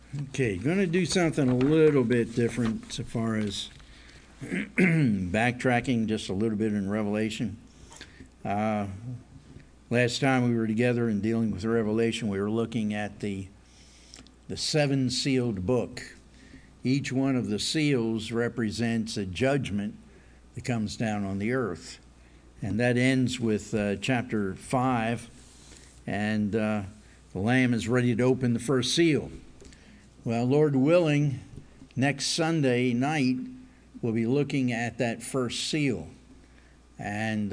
Okay, going to do something a little bit different so far as backtracking just a little bit in Revelation. Last time we were together in dealing with Revelation, we were looking at the seven sealed book. Each one of the seals represents a judgment that comes down on the earth. And that ends with chapter 5, and the Lamb is ready to open the first seal. Well, Lord willing, next Sunday night, we'll be looking at that first seal. And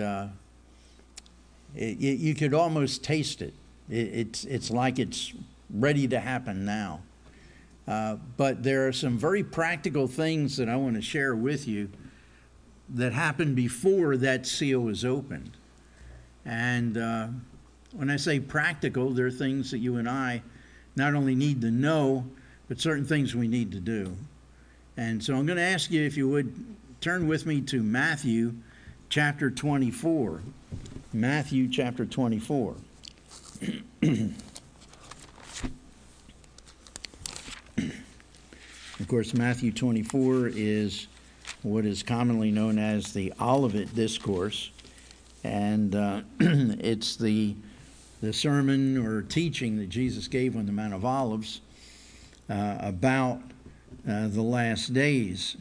you could almost taste it. It's like it's ready to happen now. But there are some very practical things that I want to share with you that happened before that seal was opened. And when I say practical, there are things that you and I not only need to know, but certain things we need to do. And so I'm going to ask you, if you would, turn with me to Matthew chapter 24. Matthew chapter 24. Of course, Matthew 24 is what is commonly known as the Olivet Discourse. And it's the sermon or teaching that Jesus gave on the Mount of Olives about the last days.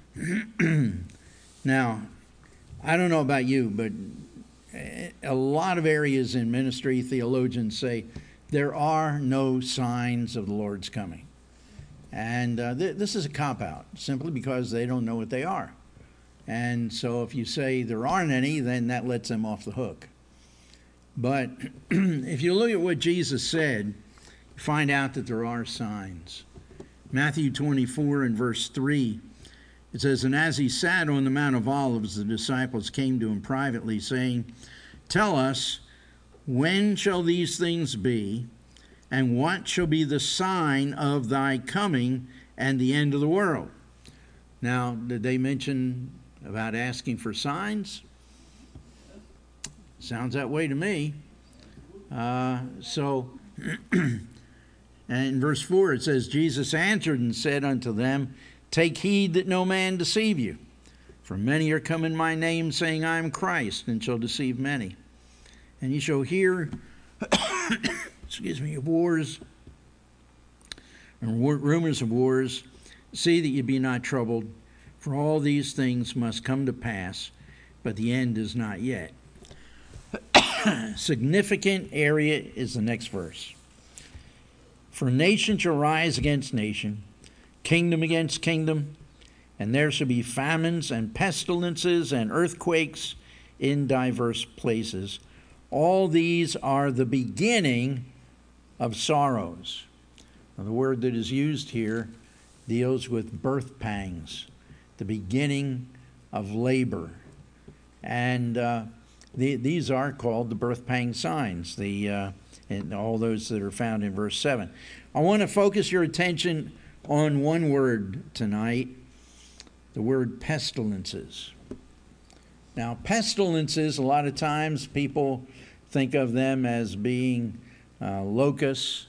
Now, I don't know about you, but a lot of areas in ministry, theologians say there are no signs of the Lord's coming. And this is a cop-out, simply because they don't know what they are. And so if you say there aren't any, then that lets them off the hook. But if you look at what Jesus said, you find out that there are signs. Matthew 24 and verse 3, it says, "And as he sat on the Mount of Olives, the disciples came to him privately, saying, 'Tell us, when shall these things be? And what shall be the sign of thy coming and the end of the world?'" Now, did they mention about asking for signs? Sounds that way to me. And in verse 4 it says, "Jesus answered and said unto them, Take heed that no man deceive you. For many are come in my name, saying, I am Christ, and shall deceive many. And ye shall hear of wars, and rumors of wars. See that ye be not troubled, for all these things must come to pass, but the end is not yet." Significant area is the next verse. "For nation shall rise against nation, kingdom against kingdom, and there shall be famines and pestilences and earthquakes in diverse places. All these are the beginning of sorrows." Now, the word that is used here deals with birth pangs, the beginning of labor. And these are called the birth pang signs, and all those that are found in verse 7. I want to focus your attention on one word tonight, the word pestilences. Now, pestilences, a lot of times people think of them as being locusts,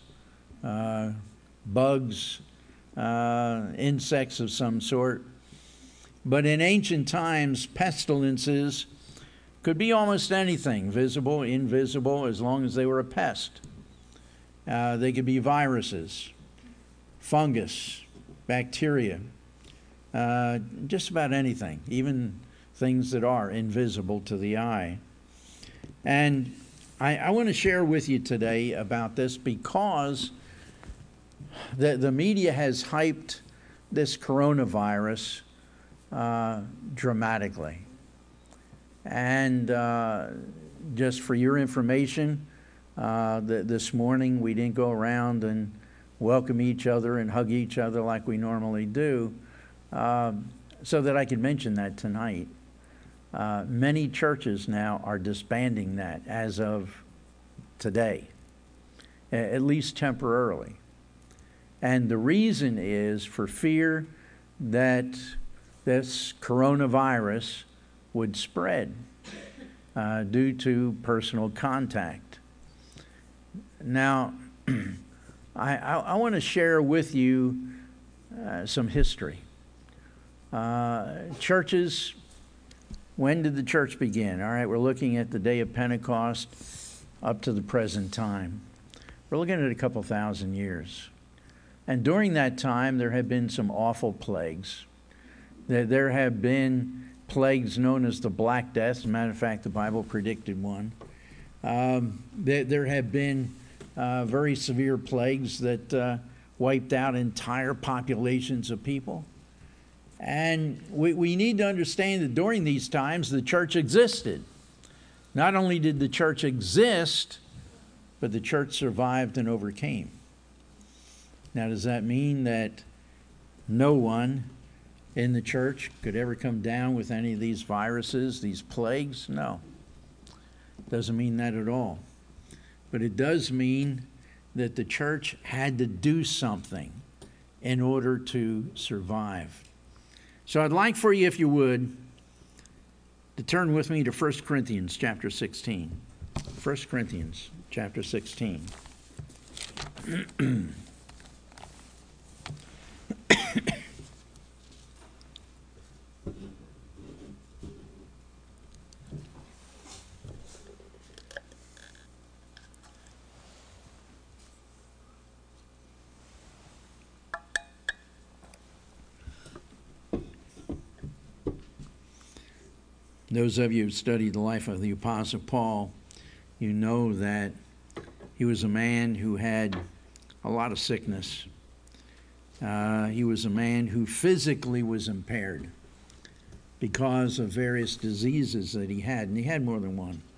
bugs, insects of some sort. But in ancient times, pestilences could be almost anything, visible, invisible, as long as they were a pest. They could be viruses, fungus, bacteria, just about anything, even things that are invisible to the eye. And I want to share with you today about this because the media has hyped this coronavirus dramatically. And just for your information, this morning we didn't go around and welcome each other and hug each other like we normally do, so that I could mention that tonight. Many churches now are disbanding that as of today, at least temporarily. And the reason is for fear that this coronavirus would spread due to personal contact. Now, I want to share with you some history. Churches, when did the church begin? All right, we're looking at the day of Pentecost up to the present time. We're looking at a couple thousand years. And during that time, there have been some awful plagues. There have been plagues known as the Black Death. As a matter of fact, the Bible predicted one. There have been very severe plagues that wiped out entire populations of people. And we need to understand that during these times, the church existed. Not only did the church exist, but the church survived and overcame. Now, does that mean that no one in the church could ever come down with any of these viruses, these plagues? No. Doesn't mean that at all. But it does mean that the church had to do something in order to survive. So I'd like for you, if you would, to turn with me to 1 Corinthians chapter 16. 1 Corinthians chapter 16. Those of you who studied the life of the Apostle Paul, you know that he was a man who had a lot of sickness. He was a man who physically was impaired because of various diseases that he had, and he had more than one.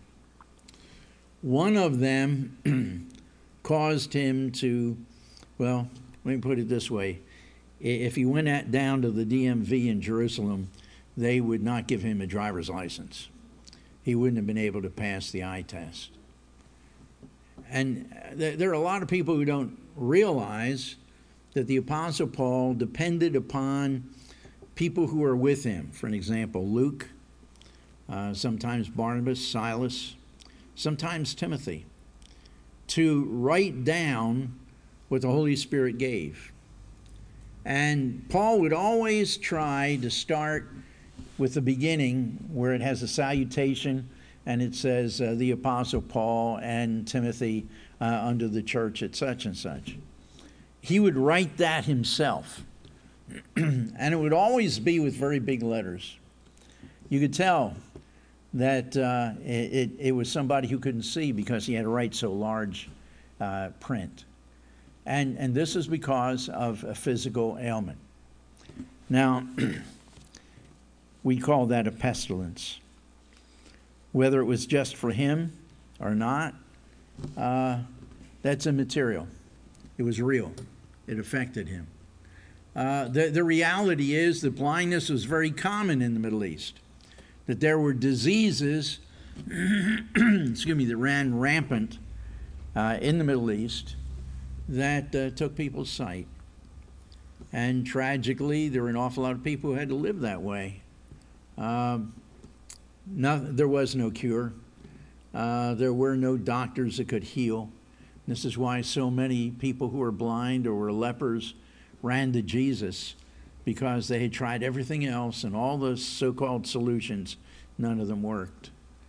One of them caused him to, well, let me put it this way. If he went down to the DMV in Jerusalem, they would not give him a driver's license. He wouldn't have been able to pass the eye test. And there are a lot of people who don't realize that the Apostle Paul depended upon people who were with him. For an example, Luke, sometimes Barnabas, Silas, sometimes Timothy, to write down what the Holy Spirit gave. And Paul would always try to start with the beginning where it has a salutation and it says the Apostle Paul and Timothy unto the church at such and such. He would write that himself. And it would always be with very big letters. You could tell that it was somebody who couldn't see because he had to write so large print. And this is because of a physical ailment. Now, we call that a pestilence. Whether it was just for him or not, that's immaterial. It was real. It affected him. The reality is that blindness was very common in the Middle East. That there were diseases that ran rampant in the Middle East that took people's sight. And tragically, there were an awful lot of people who had to live that way. There was no cure. There were no doctors that could heal. This is why so many people who were blind or were lepers ran to Jesus, because they had tried everything else and all the so-called solutions. None of them worked.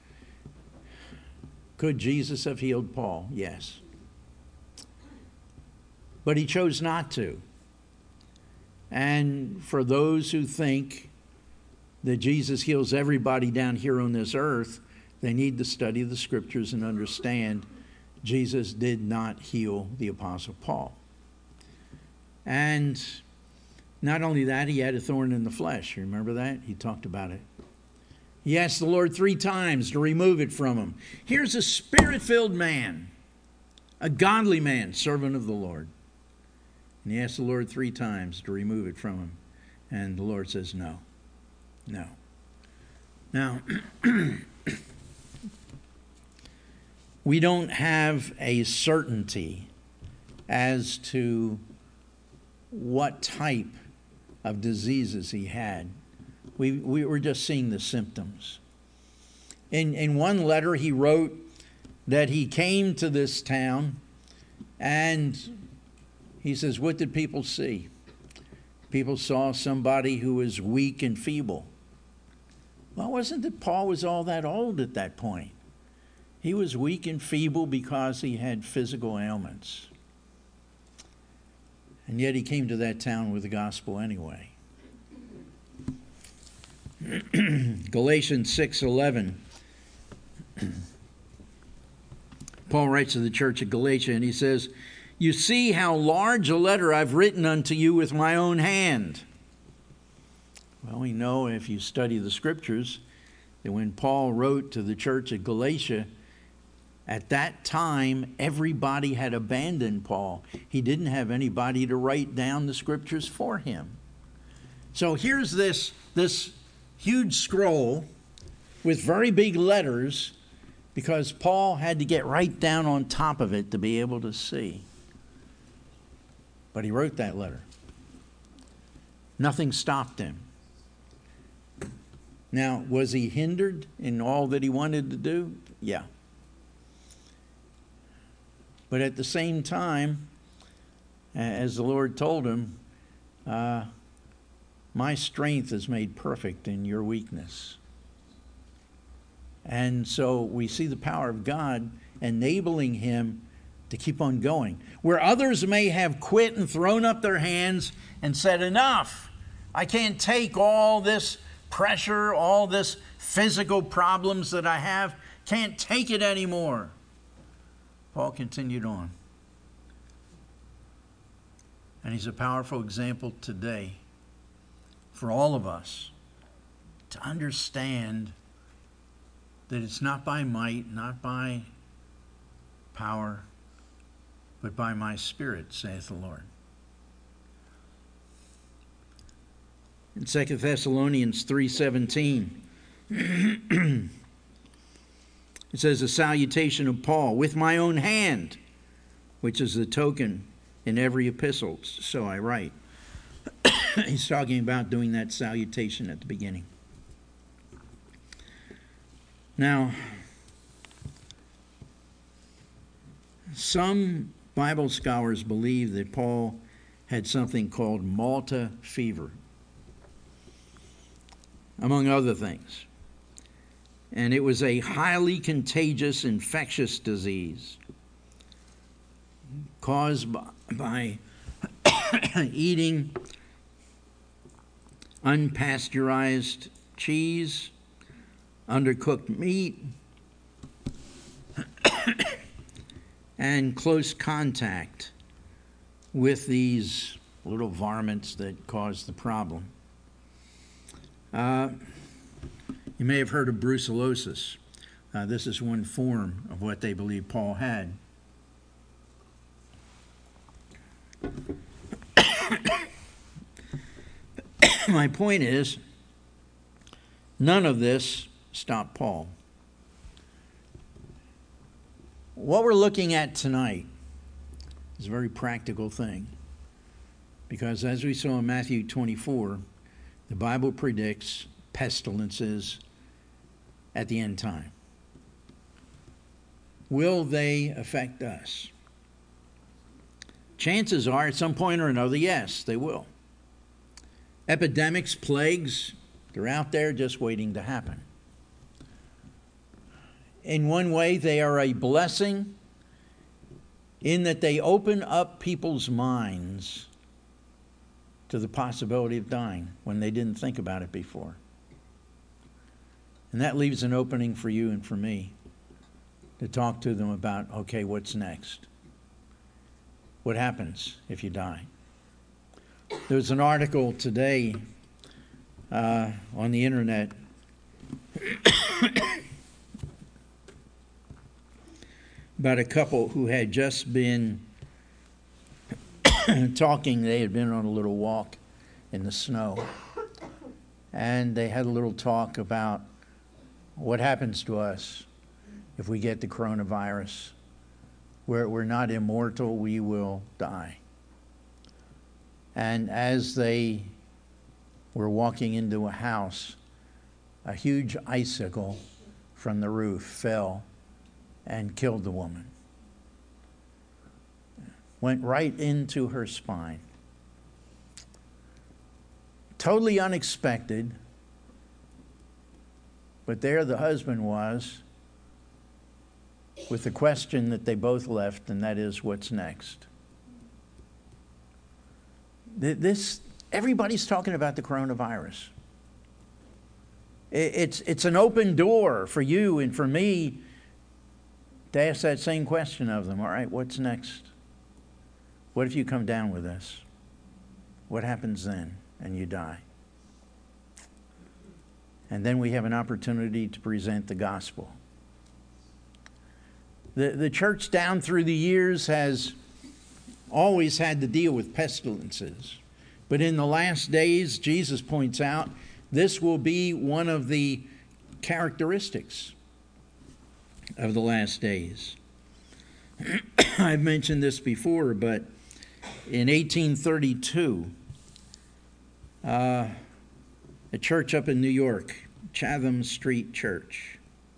Could Jesus have healed Paul? Yes. But he chose not to. And for those who think that Jesus heals everybody down here on this earth, they need to study the scriptures and understand Jesus did not heal the Apostle Paul. And not only that, he had a thorn in the flesh. You remember that? He talked about it. He asked the Lord 3 times to remove it from him. Here's a spirit-filled man, a godly man, servant of the Lord. And he asked the Lord 3 times to remove it from him. And the Lord says, no. No. Now, we don't have a certainty as to what type of diseases he had. We were just seeing the symptoms. In one letter, he wrote that he came to this town and He says, what did people see? People saw somebody who was weak and feeble. Well, it wasn't that Paul was all that old at that point. He was weak and feeble because he had physical ailments. And yet he came to that town with the gospel anyway. Galatians 6:11. Paul writes to the church at Galatia, and he says, you see how large a letter I've written unto you with my own hand. Well, we know if you study the scriptures that when Paul wrote to the church at Galatia, at that time, everybody had abandoned Paul. He didn't have anybody to write down the scriptures for him. So here's this huge scroll with very big letters because Paul had to get right down on top of it to be able to see. But he wrote that letter. Nothing stopped him. Now, was he hindered in all that he wanted to do? Yeah. But at the same time, as the Lord told him, my strength is made perfect in your weakness. And so we see the power of God enabling him to keep on going. Where others may have quit and thrown up their hands and said, enough, I can't take all this pressure, all this physical problems that I have, can't take it anymore. Paul continued on. And he's a powerful example today for all of us to understand that it's not by might, not by power, but by my Spirit, saith the Lord. In 2 Thessalonians 3:17, it says, a salutation of Paul, with my own hand, which is the token in every epistle, so I write. He's talking about doing that salutation at the beginning. Now, some Bible scholars believe that Paul had something called Malta fever, among other things. And it was a highly contagious, infectious disease caused by eating unpasteurized cheese, undercooked meat, and close contact with these little varmints that cause the problem. You may have heard of brucellosis. This is one form of what they believe Paul had. My point is, none of this stopped Paul. What we're looking at tonight is a very practical thing, because as we saw in Matthew 24, the Bible predicts pestilences at the end time. Will they affect us? Chances are, at some point or another, yes, they will. Epidemics, plagues, they're out there just waiting to happen. In one way, they are a blessing in that they open up people's minds to the possibility of dying when they didn't think about it before. And that leaves an opening for you and for me to talk to them about, okay, what's next? What happens if you die? There's an article today on the internet about a couple who had just been talking. They had been on a little walk in the snow, and they had a little talk about what happens to us if we get the coronavirus. We're not immortal, we will die. And as they were walking into a house, a huge icicle from the roof fell and killed the woman. went right into her spine. Totally unexpected. But there the husband was with the question that they both left, and that is, what's next? Everybody's talking about the coronavirus. It's an open door for you and for me to ask that same question of them. All right, what's next? What if you come down with this? What happens then and you die? And then we have an opportunity to present the gospel. The church down through the years has always had to deal with pestilences. But in the last days, Jesus points out, this will be one of the characteristics of the last days. I've mentioned this before, but in 1832, a church up in New York, Chatham Street Church,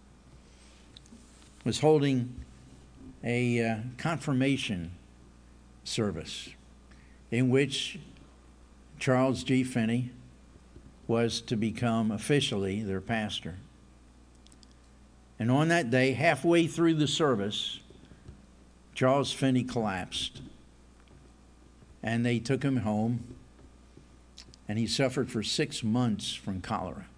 was holding a confirmation service in which Charles G. Finney was to become officially their pastor. And on that day, halfway through the service, Charles Finney collapsed. And they took him home, and he suffered for 6 months from cholera.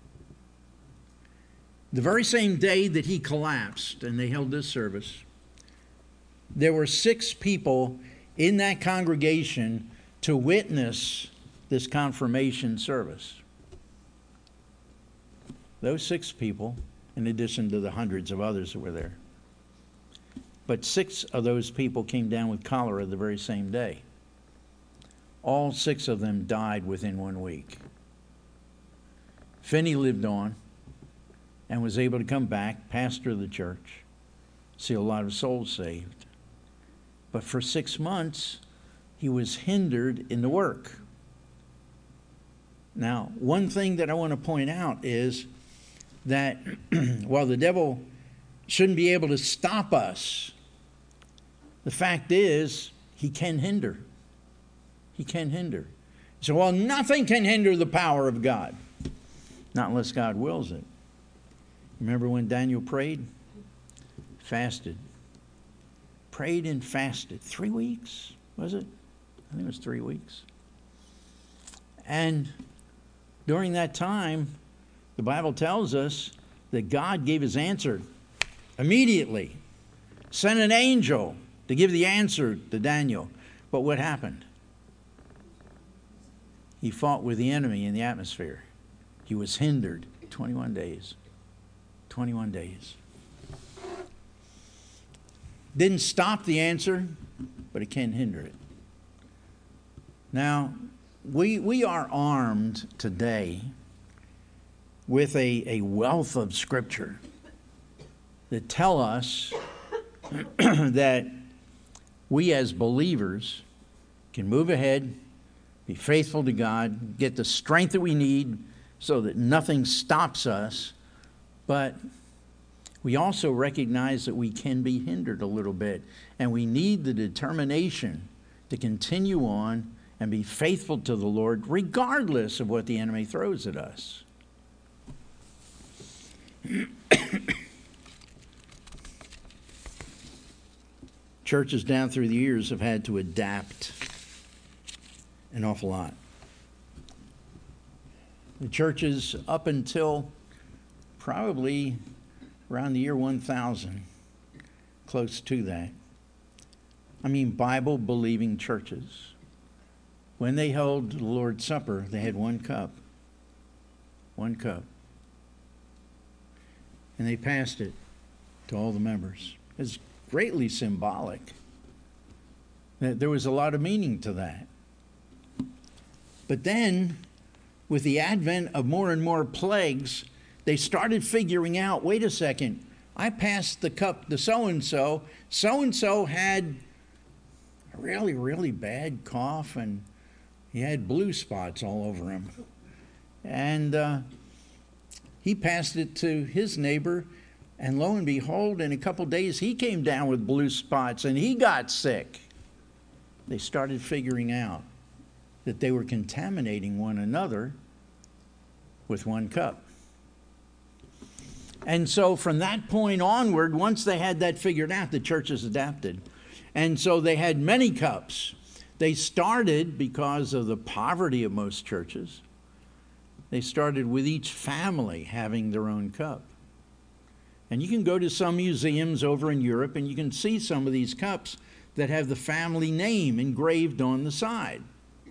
The very same day that he collapsed and they held this service, there were 6 people in that congregation to witness this confirmation service. Those 6 people, in addition to the hundreds of others that were there. But 6 of those people came down with cholera the very same day. All 6 of them died within 1 week. Finney lived on and was able to come back, pastor of the church, see a lot of souls saved. But for 6 months, he was hindered in the work. Now, one thing that I want to point out is that while the devil shouldn't be able to stop us, the fact is he can hinder. He can hinder. So, well, nothing can hinder the power of God. Not unless God wills it. Remember when Daniel prayed? Fasted. Prayed and fasted. 3 weeks, was it? I think it was 3 weeks. And during that time, the Bible tells us that God gave his answer immediately. Sent an angel to give the answer to Daniel. But what happened? He fought with the enemy in the atmosphere. He was hindered 21 days. 21 days. Didn't stop the answer, but it can hinder it. Now, we are armed today with a wealth of Scripture that tell us that we as believers can move ahead, be faithful to God, get the strength that we need so that nothing stops us. But we also recognize that we can be hindered a little bit, and we need the determination to continue on and be faithful to the Lord regardless of what the enemy throws at us. Churches down through the years have had to adapt an awful lot. The churches up until probably around the year 1000, close to that. I mean, Bible-believing churches. When they held the Lord's Supper, they had 1 cup. 1 cup. And they passed it to all the members. It's greatly symbolic. There was a lot of meaning to that. But then, with the advent of more and more plagues, they started figuring out, wait a second, I passed the cup to so-and-so. So-and-so had a really, really bad cough, and he had blue spots all over him. And he passed it to his neighbor, and lo and behold, in a couple days, he came down with blue spots, and he got sick. they started figuring out that they were contaminating one another with one cup. And so from that point onward, once they had that figured out, the churches adapted. And so they had many cups. They started, because of the poverty of most churches, they started with each family having their own cup. And you can go to some museums over in Europe and you can see some of these cups that have the family name engraved on the side.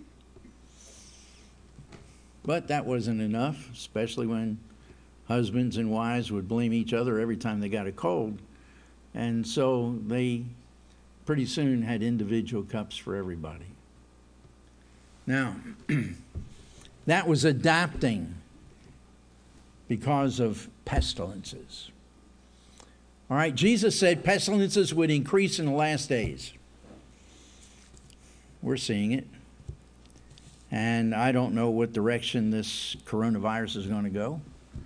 But that wasn't enough, especially when husbands and wives would blame each other every time they got a cold. And so they pretty soon had individual cups for everybody. Now, that was adapting because of pestilences. All right, Jesus said pestilences would increase in the last days. We're seeing it. And I don't know what direction this coronavirus is going to go.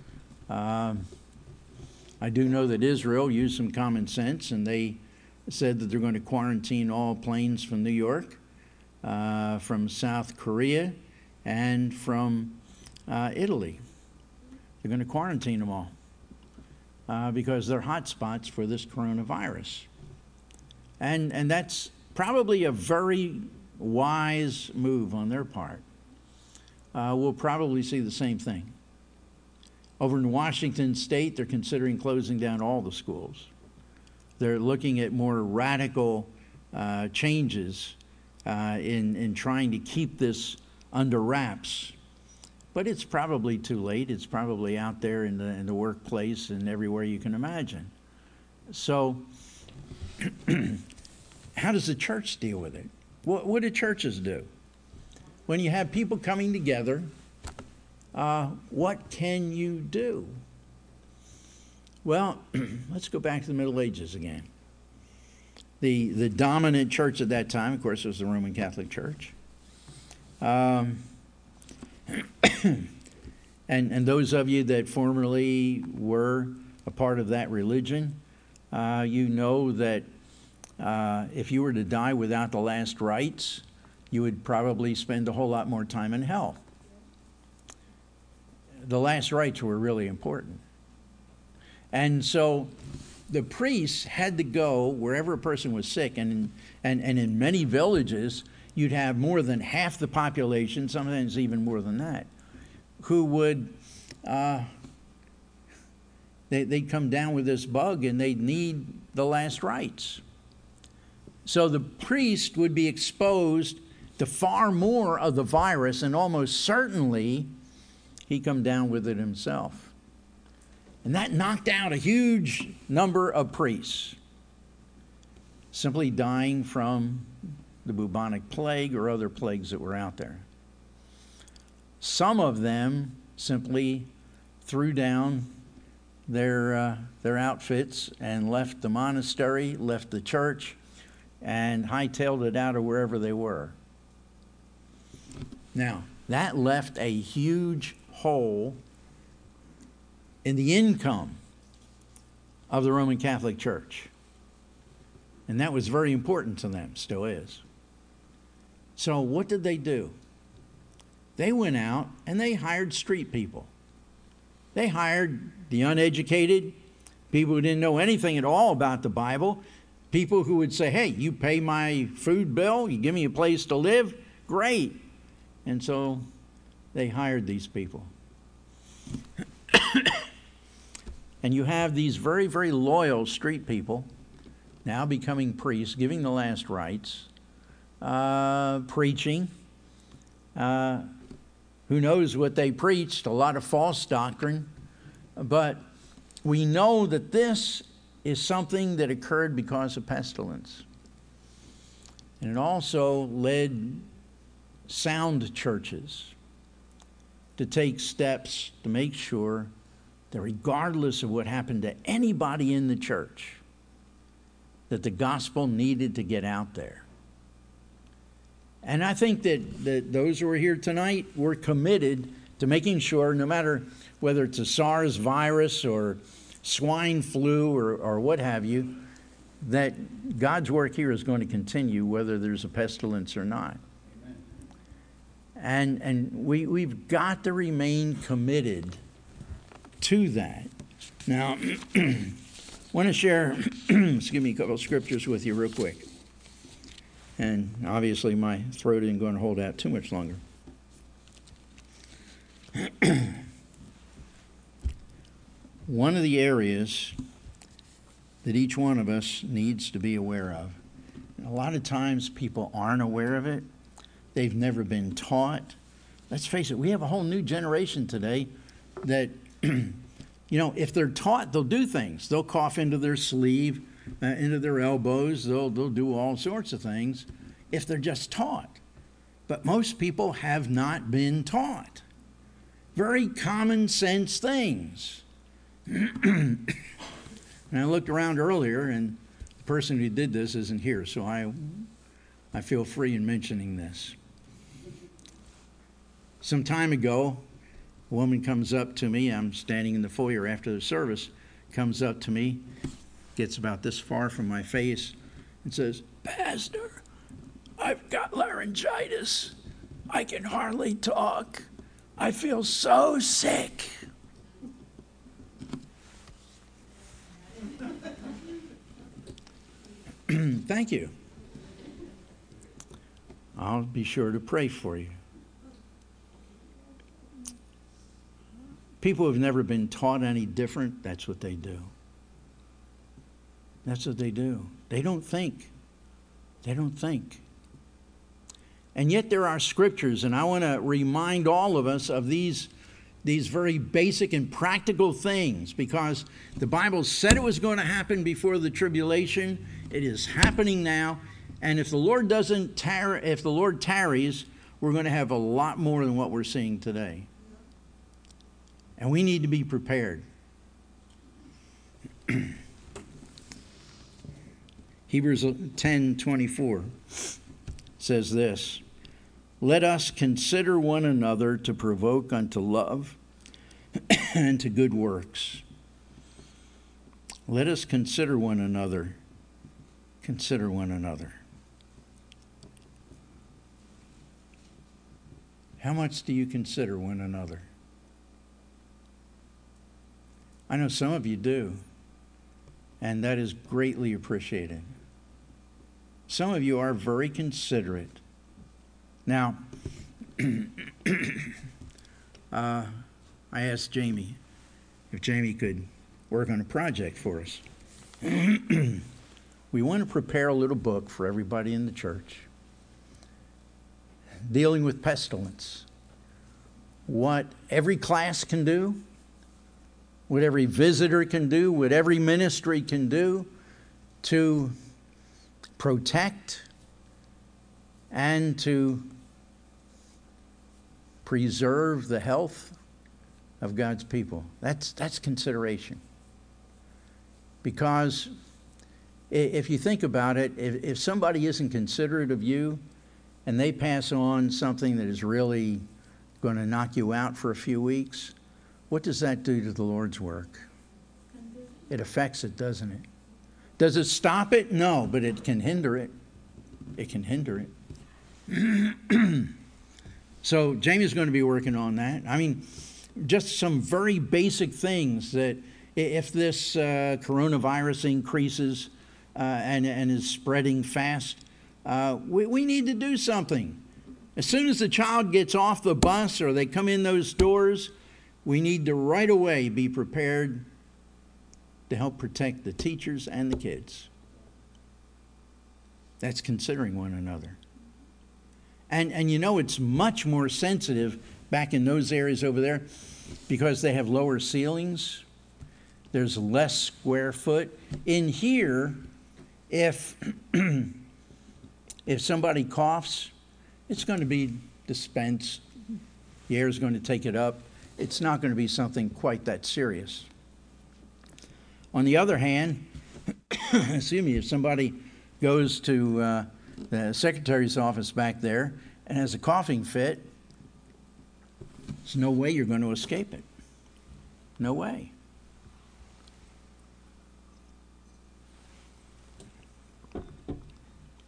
I do know that Israel used some common sense, and they said that they're going to quarantine all planes from New York, from South Korea, and from Italy. They're going to quarantine them all because they're hot spots for this coronavirus. And that's probably a very wise move on their part. We'll probably see the same thing. Over in Washington State, they're considering closing down all the schools. They're looking at more radical changes in trying to keep this under wraps. But it's probably too late. It's probably out there in the workplace and everywhere you can imagine. So how does the church deal with it? What do churches do? When you have people coming together, what can you do? Well, let's go back to the Middle Ages again. The dominant church at that time, of course, was the Roman Catholic Church. And those of you that formerly were a part of that religion, you know that if you were to die without the last rites, you would probably spend a whole lot more time in hell. The last rites were really important. And so the priests had to go wherever a person was sick, and in many villages, you'd have more than half the population, sometimes even more than that, who would, they'd come down with this bug and they'd need the last rites. So the priest would be exposed to far more of the virus, and almost certainly he'd come down with it himself. And that knocked out a huge number of priests, simply dying from the bubonic plague or other plagues that were out there. Some of them simply threw down their outfits and left the monastery, left the church, and hightailed it out of wherever they were. Now, that left a huge hole in the income of the Roman Catholic Church. And that was very important to them, still is. So what did they do? They went out and they hired street people. They hired the uneducated, people who didn't know anything at all about the Bible, people who would say, hey, you pay my food bill, you give me a place to live, great. And so they hired these people. And you have these very, very loyal street people now becoming priests, giving the last rites, preaching. Who knows what they preached? A lot of false doctrine. But we know that this is something that occurred because of pestilence. And it also led sound churches to take steps to make sure that regardless of what happened to anybody in the church, that the gospel needed to get out there. And I think that those who are here tonight were committed to making sure, no matter whether it's a SARS virus or swine flu or what have you, that God's work here is going to continue whether there's a pestilence or not. And we've got to remain committed to that. Now, I want to share a couple of scriptures with you real quick. And obviously my throat isn't going to hold out too much longer. One of the areas that each one of us needs to be aware of, and a lot of times people aren't aware of it. They've never been taught. Let's face it, we have a whole new generation today that, if they're taught, they'll do things. They'll cough into their sleeve, into their elbows. They'll do all sorts of things if they're just taught. But most people have not been taught. Very common sense things. And I looked around earlier, and the person who did this isn't here, so I feel free in mentioning this. Some time ago, a woman comes up to me. I'm standing in the foyer after the service. Comes up to me, gets about this far from my face, and says, "Pastor, I've got laryngitis. I can hardly talk. I feel so sick." Thank you. I'll be sure to pray for you. People who have never been taught any different, that's what they do. That's what they do. They don't think. They don't think. And yet there are scriptures, and I want to remind all of us of these very basic and practical things, because the Bible said it was going to happen before the tribulation. It is happening now. And if the Lord tarries, we're going to have a lot more than what we're seeing today. And we need to be prepared. Hebrews 10:24 says this: "Let us consider one another to provoke unto love and to good works." Let us consider one another. Consider one another. How much do you consider one another? I know some of you do, and that is greatly appreciated. Some of you are very considerate. Now, I asked Jamie if Jamie could work on a project for us. We want to prepare a little book for everybody in the church dealing with pestilence. What every class can do, what every visitor can do, what every ministry can do to protect and to preserve the health of God's people. That's consideration. Because if you think about it, if somebody isn't considerate of you and they pass on something that is really going to knock you out for a few weeks, what does that do to the Lord's work? It affects it, doesn't it? Does it stop it? No, but it can hinder it. It can hinder it. So Jamie's going to be working on that. I mean, just some very basic things that if this coronavirus increases and is spreading fast, we need to do something. As soon as the child gets off the bus or they come in those doors, we need to right away be prepared to help protect the teachers and the kids. That's considering one another. And it's much more sensitive back in those areas over there because they have lower ceilings. There's less square foot. In here, if somebody coughs, it's going to be dispensed. The air is going to take it up. It's not going to be something quite that serious. On the other hand, if somebody goes to the secretary's office back there and has a coughing fit, there's no way you're going to escape it. No way.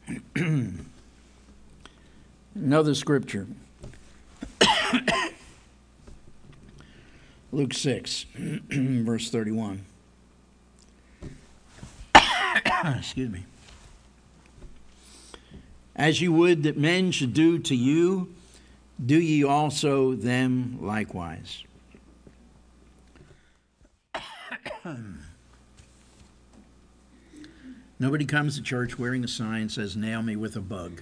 Another scripture. Luke 6, verse 31. Excuse me. As you would that men should do to you, do ye also them likewise. Nobody comes to church wearing a sign that says, "Nail me with a bug."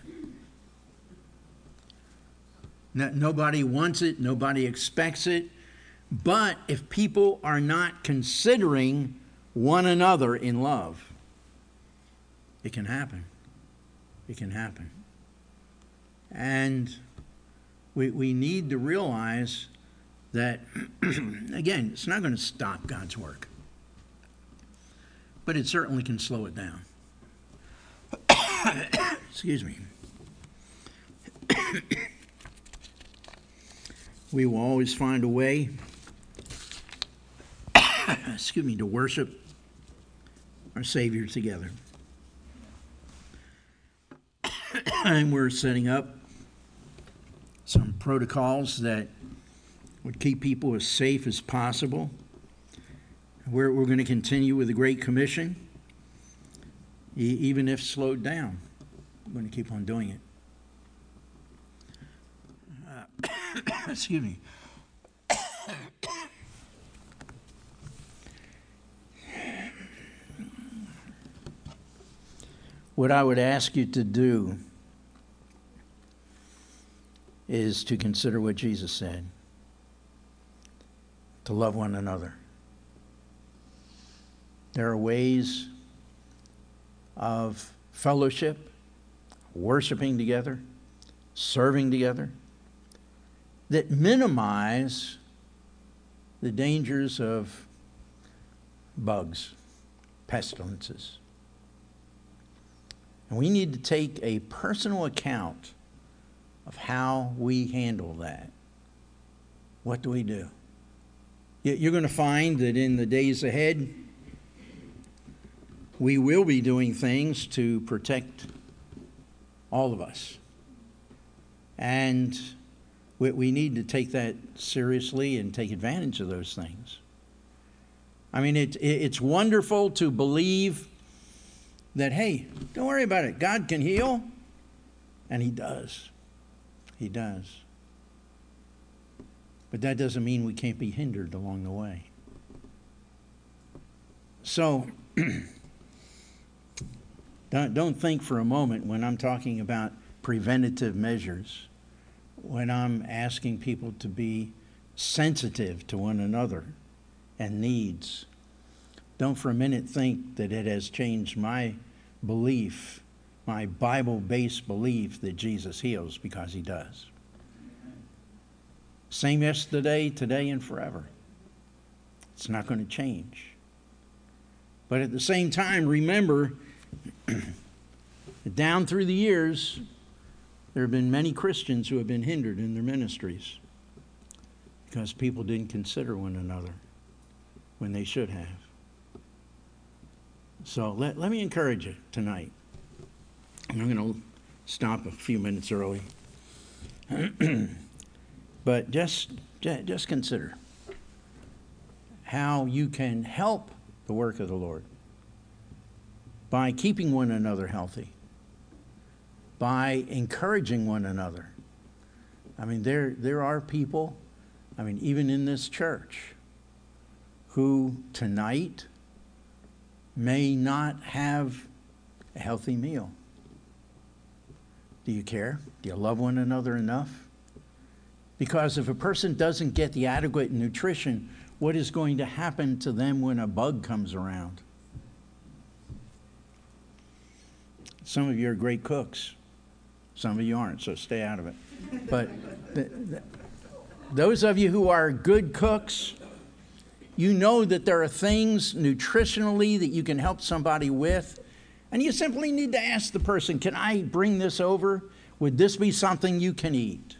Nobody wants it. Nobody expects it. But if people are not considering one another in love, it can happen. It can happen. And we need to realize that, again, it's not going to stop God's work. But it certainly can slow it down. Excuse me. We will always find a way, to worship our Savior together. And we're setting up some protocols that would keep people as safe as possible. We're going to continue with the Great Commission, even if slowed down. We're going to keep on doing it. Excuse me. What I would ask you to do is to consider what Jesus said, to love one another. There are ways of fellowship, worshiping together, serving together, that minimize the dangers of bugs, pestilences. And we need to take a personal account of how we handle that. What do we do? You're going to find that in the days ahead, we will be doing things to protect all of us. And we need to take that seriously and take advantage of those things. I mean, it's wonderful to believe that, hey, don't worry about it. God can heal. And He does. He does. But that doesn't mean we can't be hindered along the way. So, don't think for a moment when I'm talking about preventative measures, when I'm asking people to be sensitive to one another and needs. Don't for a minute think that it has changed my belief, my Bible-based belief that Jesus heals, because He does. Same yesterday, today, and forever. It's not going to change. But at the same time, remember, down through the years, there have been many Christians who have been hindered in their ministries because people didn't consider one another when they should have. So let me encourage you tonight. I'm going to stop a few minutes early. But just consider how you can help the work of the Lord by keeping one another healthy, by encouraging one another. I mean, there are people, I mean, even in this church, who tonight may not have a healthy meal. Do you care? Do you love one another enough? Because if a person doesn't get the adequate nutrition, what is going to happen to them when a bug comes around? Some of you are great cooks. Some of you aren't, so stay out of it. But those of you who are good cooks, you know that there are things nutritionally that you can help somebody with, and you simply need to ask the person, can I bring this over? Would this be something you can eat?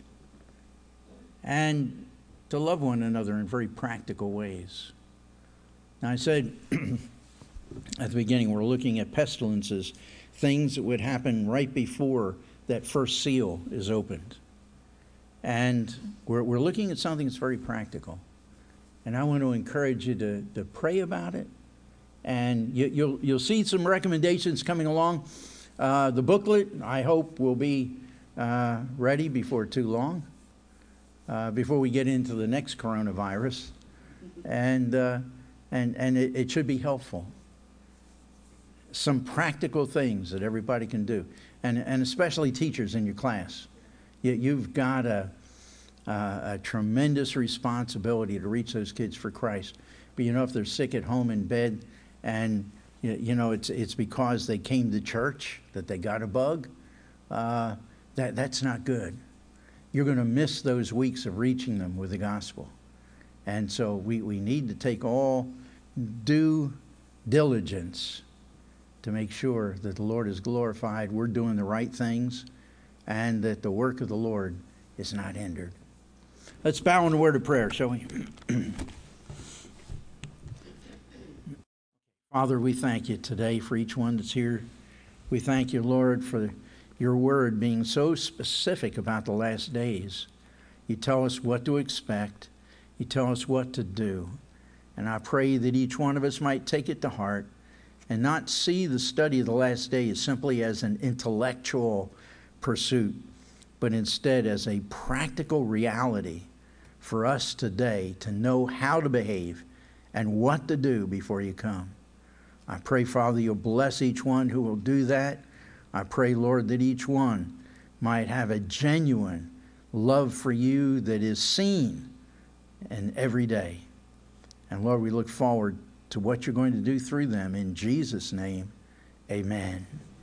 And to love one another in very practical ways. Now, I said at the beginning, we're looking at pestilences. things that would happen right before that first seal is opened. And we're looking at something that's very practical. And I want to encourage you to pray about it. And you'll see some recommendations coming along. The booklet, I hope, will be ready before too long, before we get into the next coronavirus. And it should be helpful. Some practical things that everybody can do, and especially teachers in your class. You've got a tremendous responsibility to reach those kids for Christ. But if they're sick at home in bed, and it's because they came to church that they got a bug, that's not good. You're going to miss those weeks of reaching them with the gospel. And so we need to take all due diligence to make sure that the Lord is glorified, we're doing the right things, and that the work of the Lord is not hindered. Let's bow in a word of prayer, shall we? Father, we thank you today for each one that's here. We thank you, Lord, for your word being so specific about the last days. You tell us what to expect. You tell us what to do. And I pray that each one of us might take it to heart and not see the study of the last days simply as an intellectual pursuit, but instead as a practical reality for us today to know how to behave and what to do before you come. I pray, Father, you'll bless each one who will do that. I pray, Lord, that each one might have a genuine love for you that is seen in every day. And Lord, we look forward to what you're going to do through them. In Jesus' name, amen.